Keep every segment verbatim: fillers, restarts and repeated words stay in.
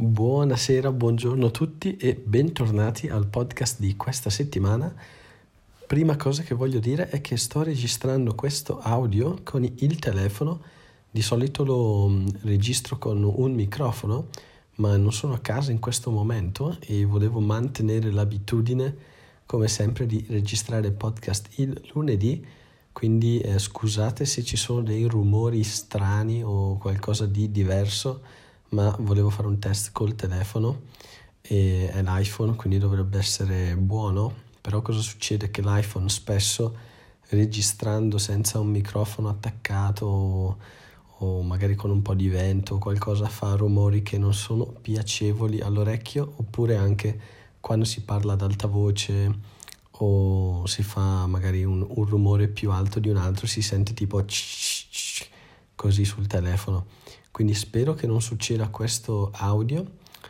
Buonasera, buongiorno a tutti e bentornati al podcast di questa settimana. Prima cosa che voglio dire è che sto registrando questo audio con il telefono. Di solito lo registro con un microfono, ma non sono a casa in questo momento e volevo mantenere l'abitudine, come sempre, di registrare il podcast il lunedì. Quindi eh, scusate se ci sono dei rumori strani o qualcosa di diverso, ma volevo fare un test col telefono e è l'iPhone, quindi dovrebbe essere buono. Però cosa succede? Che l'iPhone spesso, registrando senza un microfono attaccato o, o magari con un po' di vento o qualcosa, fa rumori che non sono piacevoli all'orecchio, oppure anche quando si parla ad alta voce o si fa magari un, un rumore più alto di un altro, si sente tipo così sul telefono. Quindi spero che non succeda questo audio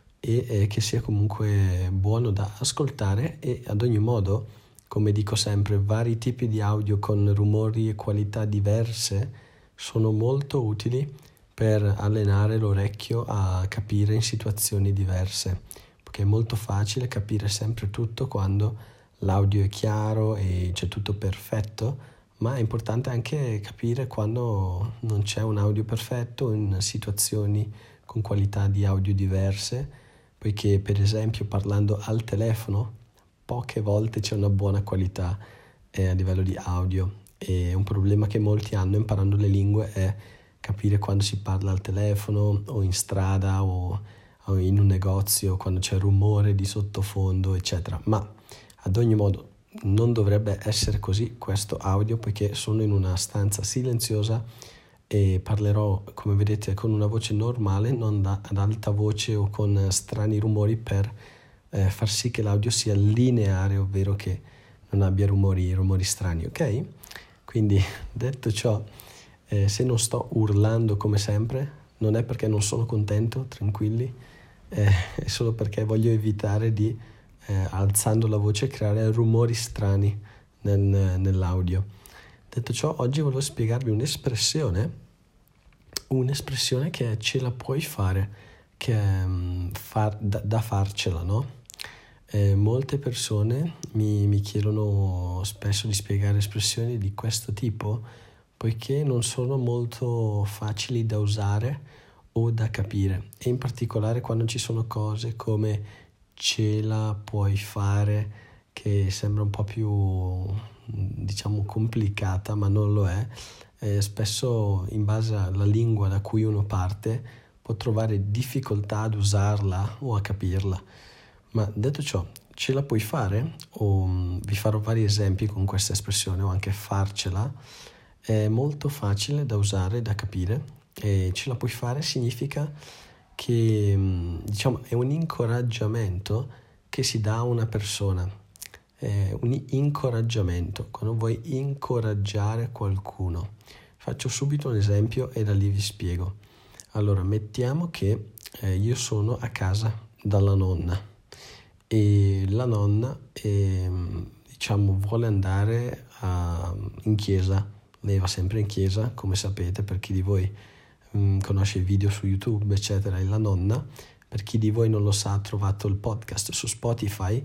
e eh, che sia comunque buono da ascoltare. E ad ogni modo, come dico sempre, vari tipi di audio con rumori e qualità diverse sono molto utili per allenare l'orecchio a capire in situazioni diverse, perché è molto facile capire sempre tutto quando l'audio è chiaro e c'è tutto perfetto, ma è importante anche capire quando non c'è un audio perfetto in situazioni con qualità di audio diverse, poiché per esempio parlando al telefono poche volte c'è una buona qualità eh, a livello di audio, e un problema che molti hanno imparando le lingue è capire quando si parla al telefono o in strada o, o in un negozio, quando c'è rumore di sottofondo eccetera. Ma ad ogni modo non dovrebbe essere così questo audio, poiché sono in una stanza silenziosa e parlerò, come vedete, con una voce normale, non da, ad alta voce o con strani rumori, per eh, far sì che l'audio sia lineare, ovvero che non abbia rumori, rumori strani, ok? Quindi detto ciò, eh, se non sto urlando come sempre, non è perché non sono contento, tranquilli, eh, è solo perché voglio evitare di Eh, alzando la voce creare rumori strani nel, nell'audio. Detto ciò, oggi volevo spiegarvi un'espressione un'espressione che è ce la puoi fare, che è um, far, da, da farcela, no? Eh, molte persone mi, mi chiedono spesso di spiegare espressioni di questo tipo, poiché non sono molto facili da usare o da capire, e in particolare quando ci sono cose come ce la puoi fare, che sembra un po' più, diciamo, complicata, ma non lo è. Eh, spesso in base alla lingua da cui uno parte può trovare difficoltà ad usarla o a capirla. Ma detto ciò, ce la puoi fare, o um, vi farò vari esempi con questa espressione, o anche farcela, è molto facile da usare e da capire. E ce la puoi fare significa che, diciamo, è un incoraggiamento che si dà a una persona, è un incoraggiamento, quando vuoi incoraggiare qualcuno. Faccio subito un esempio e da lì vi spiego. Allora, mettiamo che eh, io sono a casa dalla nonna e la nonna eh, diciamo vuole andare a, in chiesa. Lei va sempre in chiesa, come sapete, per chi di voi conosce i video su YouTube eccetera. E la nonna, per chi di voi non lo sa, ha trovato il podcast su Spotify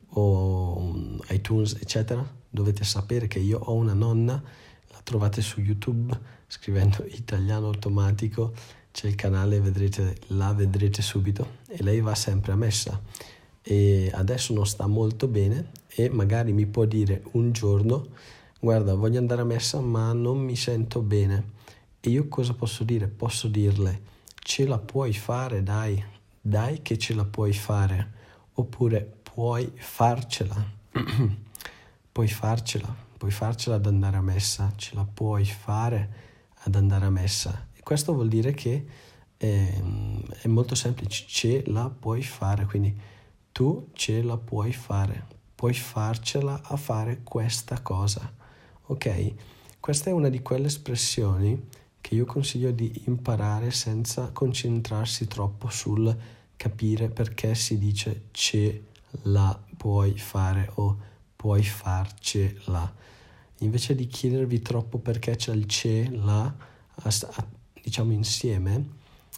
o iTunes eccetera. Dovete sapere che io ho una nonna, la trovate su YouTube scrivendo Italiano Automatico, c'è il canale, vedrete, la vedrete subito, e lei va sempre a messa e adesso non sta molto bene e magari mi può dire un giorno: guarda, voglio andare a messa ma non mi sento bene. E io cosa posso dire? Posso dirle: ce la puoi fare, dai, dai che ce la puoi fare, oppure puoi farcela, puoi farcela, puoi farcela ad andare a messa, ce la puoi fare ad andare a messa. E questo vuol dire che è, è molto semplice, ce la puoi fare, quindi tu ce la puoi fare, puoi farcela a fare questa cosa, ok? Questa è una di quelle espressioni che io consiglio di imparare senza concentrarsi troppo sul capire perché si dice ce la puoi fare o puoi farcela. Invece di chiedervi troppo perché c'è il ce, la, diciamo insieme,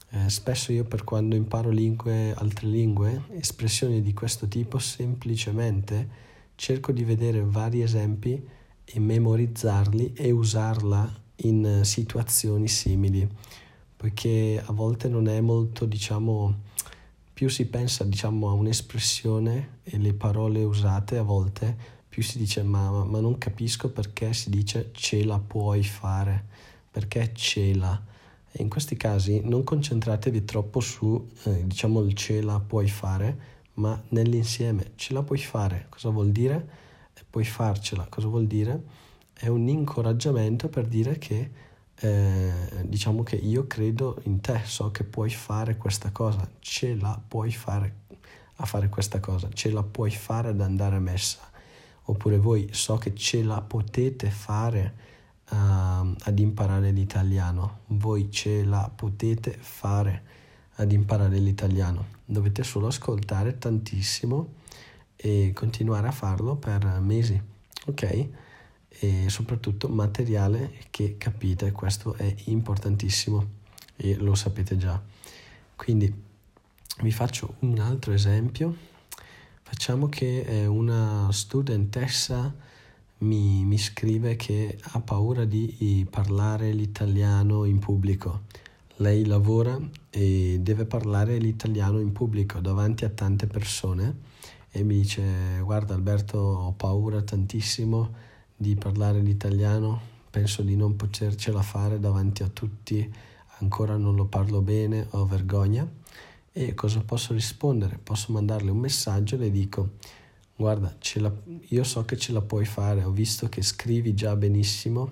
Eh, spesso io per quando imparo lingue, altre lingue, espressioni di questo tipo, semplicemente cerco di vedere vari esempi e memorizzarli e usarla in situazioni simili, poiché a volte non è molto, diciamo, più si pensa, diciamo, a un'espressione e le parole usate a volte, più si dice ma, ma non capisco perché si dice ce la puoi fare, perché ce la. E in questi casi non concentratevi troppo su, eh, diciamo, il ce la puoi fare, ma nell'insieme. Ce la puoi fare, cosa vuol dire? E puoi farcela, cosa vuol dire? È un incoraggiamento per dire che, eh, diciamo che io credo in te, so che puoi fare questa cosa, ce la puoi fare a fare questa cosa, ce la puoi fare ad andare a messa. Oppure voi, so che ce la potete fare Uh, ad imparare l'italiano, voi ce la potete fare ad imparare l'italiano, dovete solo ascoltare tantissimo e continuare a farlo per mesi, ok? E soprattutto materiale che capite, questo è importantissimo e lo sapete già. Quindi vi faccio un altro esempio. Facciamo che una studentessa Mi, mi scrive che ha paura di parlare l'italiano in pubblico. Lei lavora e deve parlare l'italiano in pubblico davanti a tante persone e mi dice: guarda Alberto, ho paura tantissimo di parlare l'italiano, penso di non potercela fare davanti a tutti, ancora non lo parlo bene, ho vergogna. E cosa posso rispondere? Posso mandarle un messaggio e le dico: guarda, ce la, io so che ce la puoi fare, ho visto che scrivi già benissimo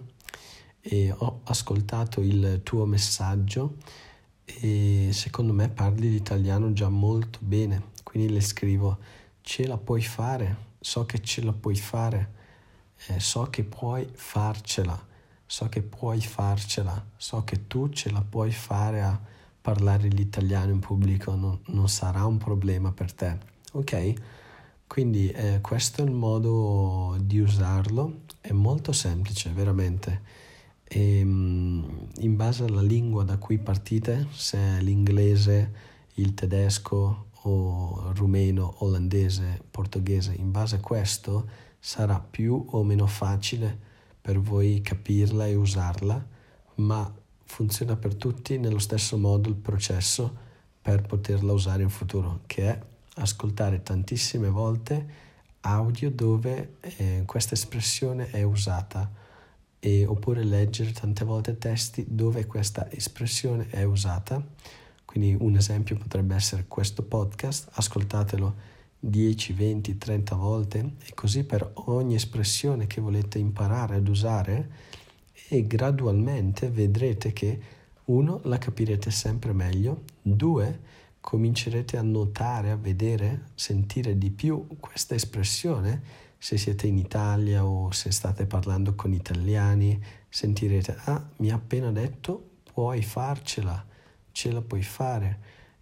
e ho ascoltato il tuo messaggio e secondo me parli l'italiano già molto bene, quindi le scrivo: ce la puoi fare, so che ce la puoi fare, eh, so che puoi farcela, so che puoi farcela, so che tu ce la puoi fare a parlare l'italiano in pubblico, non, non sarà un problema per te, ok? Quindi eh, questo è il modo di usarlo, è molto semplice veramente e, in base alla lingua da cui partite, se è l'inglese, il tedesco o il rumeno, olandese, portoghese, in base a questo sarà più o meno facile per voi capirla e usarla, ma funziona per tutti nello stesso modo il processo per poterla usare in futuro, che è ascoltare tantissime volte audio dove eh, questa espressione è usata e, oppure leggere tante volte testi dove questa espressione è usata. Quindi un esempio potrebbe essere questo podcast, ascoltatelo dieci, venti, trenta volte e così per ogni espressione che volete imparare ad usare e gradualmente vedrete che uno, la capirete sempre meglio, due, comincerete a notare, a vedere, sentire di più questa espressione. Se siete in Italia o se state parlando con italiani, sentirete: ah, mi ha appena detto puoi farcela, ce la puoi fare.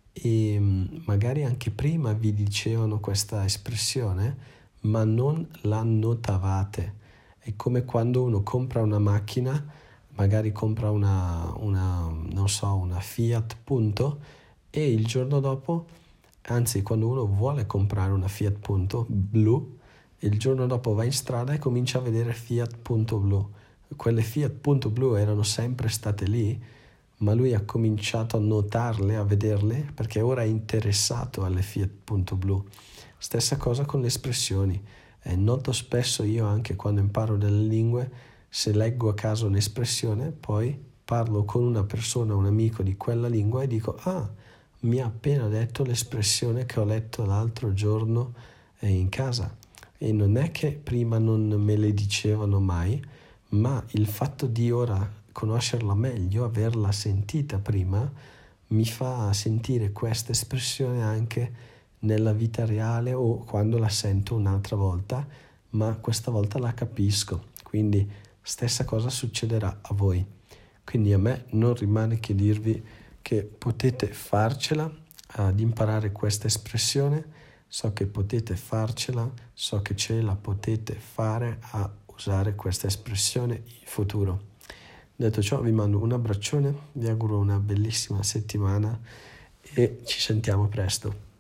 E magari anche prima vi dicevano questa espressione, ma non la notavate. È come quando uno compra una macchina, magari compra una, una non so, una Fiat Punto, e il giorno dopo, anzi quando uno vuole comprare una Fiat Punto blu, il giorno dopo va in strada e comincia a vedere Fiat Punto blu. Quelle Fiat Punto blu erano sempre state lì, ma lui ha cominciato a notarle, a vederle, perché ora è interessato alle Fiat Punto blu. Stessa cosa con le espressioni. Eh, noto spesso io, anche quando imparo delle lingue, se leggo a caso un'espressione, poi parlo con una persona, un amico di quella lingua e dico: ah, mi ha appena detto l'espressione che ho letto l'altro giorno in casa. E non è che prima non me le dicevano mai, ma il fatto di ora conoscerla meglio, averla sentita prima, mi fa sentire questa espressione anche nella vita reale o quando la sento un'altra volta, ma questa volta la capisco. Quindi stessa cosa succederà a voi. Quindi a me non rimane che dirvi che potete farcela ad imparare questa espressione, so che potete farcela, so che ce la potete fare a usare questa espressione in futuro. Detto ciò, vi mando un abbraccione, vi auguro una bellissima settimana e ci sentiamo presto.